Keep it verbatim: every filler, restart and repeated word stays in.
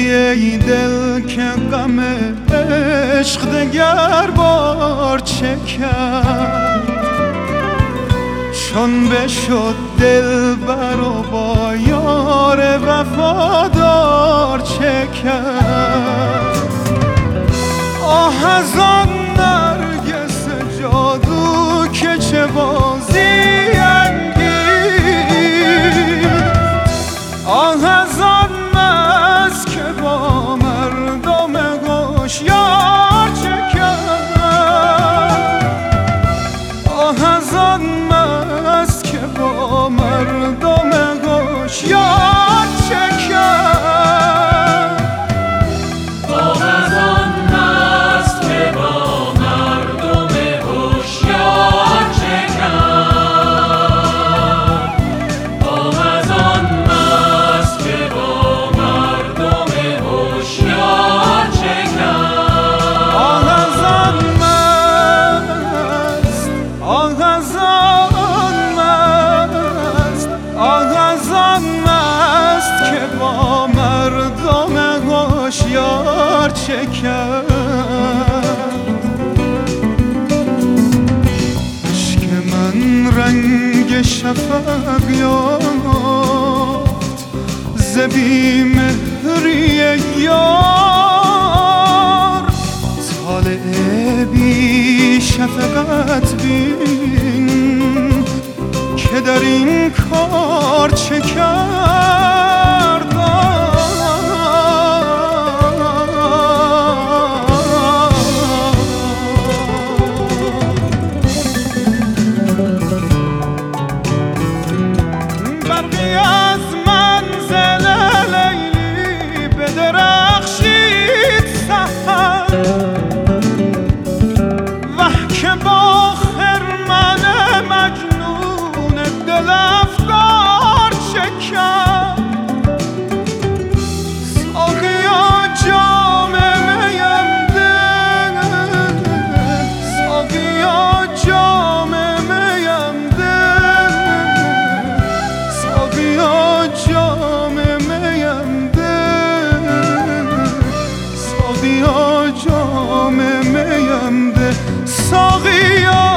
ای دل که غم عشق دگر بار چه کرد، چون بشد دل بر و با یار وفادار چه کرد. آه از آن نرگس جادو که چه بازی انگیز، آه از آن مست که با مردم هوشیار چه کرد، آه از آن مست که با مردم هوشیار چه کرد، آه از آن مست که با مردم هوشیار چه کرد، آه از آن مست که با مردم هوشیار چه کرد، آه از آن مست، آه از آن مست، آه از آن مست که با مردم هوشیار چه کرد. عشق من رنگ شفق یافت ز بی‌مهری یار، طالع بی شفقت بین که در این کار چه کرد. برقی از منزل لیلی بدرخشید سحر، وه که با خرمن مجنون دل افگار چه کرد. ساقیا جام میم ده، ساقیا جام میم ده، ساقیا جام میم ده، ساقیا جام میم ده، ساقیا